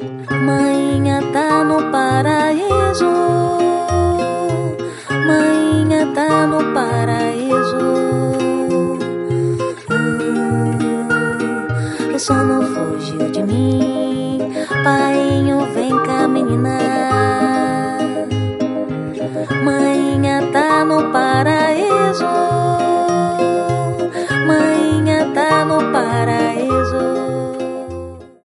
Mainha tá no paraíso, mainha tá no paraíso. O sono fugiu de mim. Painho, vem cá, menina.